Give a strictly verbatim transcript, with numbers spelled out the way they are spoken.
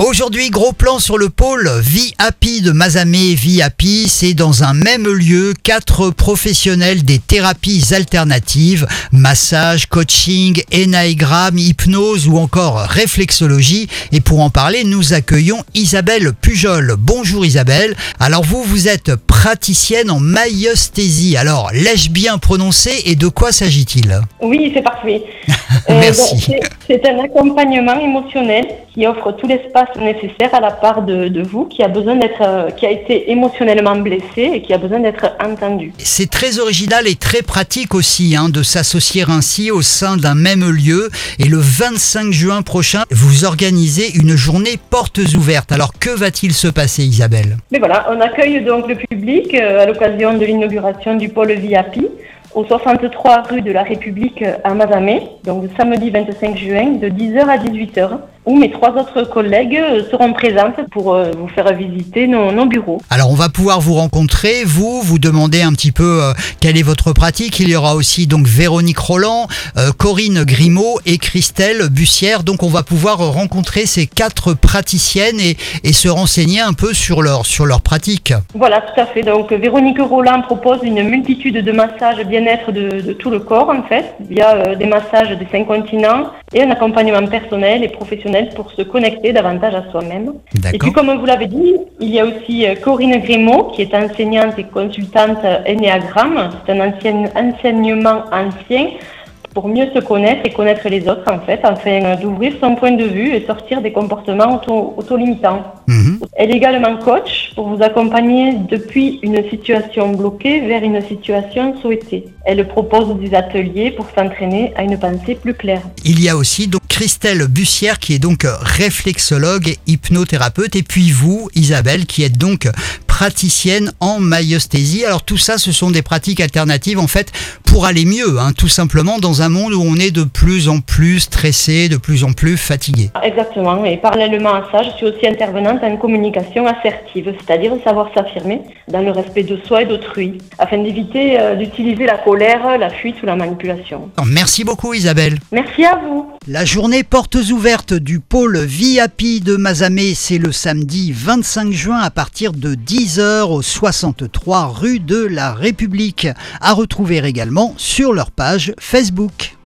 Aujourd'hui, gros plan sur le pôle Vie Happy de Mazamet. Vie Happy, c'est dans un même lieu, quatre professionnels des thérapies alternatives, massage, coaching, énaégramme, hypnose ou encore réflexologie. Et pour en parler, nous accueillons Isabelle Pujol. Bonjour Isabelle. Alors vous, vous êtes praticienne en maïeusthésie. Alors, l'ai-je bien prononcé et de quoi s'agit-il ? Oui, c'est parfait. Merci. Euh, c'est, c'est un accompagnement émotionnel qui offre tout l'espace nécessaire à la part de, de vous qui a besoin d'être, euh, qui a été émotionnellement blessé et qui a besoin d'être entendu. C'est très original et très pratique aussi hein, de s'associer ainsi au sein d'un même lieu. Et le vingt-cinq juin prochain, vous organisez une journée portes ouvertes. Alors que va-t-il se passer, Isabelle ? Mais voilà, on accueille donc le public euh, à l'occasion de l'inauguration du pôle Vie Happy au soixante-trois rue de la République à Mazamet, donc le samedi vingt-cinq juin de dix heures à dix-huit heures, où mes trois autres collègues seront présentes pour vous faire visiter nos, nos bureaux. Alors on va pouvoir vous rencontrer, vous, vous demander un petit peu euh, quelle est votre pratique. Il y aura aussi donc Véronique Roland, euh, Corinne Grimaud et Christelle Bussière. Donc on va pouvoir rencontrer ces quatre praticiennes et, et se renseigner un peu sur leur, sur leur pratique. Voilà, tout à fait. Donc Véronique Roland propose une multitude de massages bien-être de, de tout le corps en fait, via euh, des massages des cinq continents et un accompagnement personnel et professionnel pour se connecter davantage à soi-même. D'accord. Et puis comme vous l'avez dit, il y a aussi Corinne Grimaud qui est enseignante et consultante énéagramme. C'est un ancien, enseignement ancien pour mieux se connaître et connaître les autres en fait, afin d'ouvrir son point de vue et sortir des comportements auto, auto-limitants. Mmh. Elle est également coach pour vous accompagner depuis une situation bloquée vers une situation souhaitée. Elle propose des ateliers pour s'entraîner à une pensée plus claire. Il y a aussi donc Christelle Bussière qui est donc réflexologue et hypnothérapeute, et puis vous, Isabelle, qui êtes donc praticienne en maïeusthésie. Alors tout ça, ce sont des pratiques alternatives en fait pour aller mieux, hein, tout simplement dans un monde où on est de plus en plus stressé, de plus en plus fatigué. Exactement, et parallèlement à ça, je suis aussi intervenante en communication assertive, c'est-à-dire savoir s'affirmer dans le respect de soi et d'autrui, afin d'éviter euh, d'utiliser la colère, la fuite ou la manipulation. Merci beaucoup Isabelle. Merci à vous. La journée portes ouvertes du pôle Vie Happy de Mazamet, c'est le samedi vingt-cinq juin à partir de dix heures au soixante-trois rue de la République. À retrouver également sur leur page Facebook.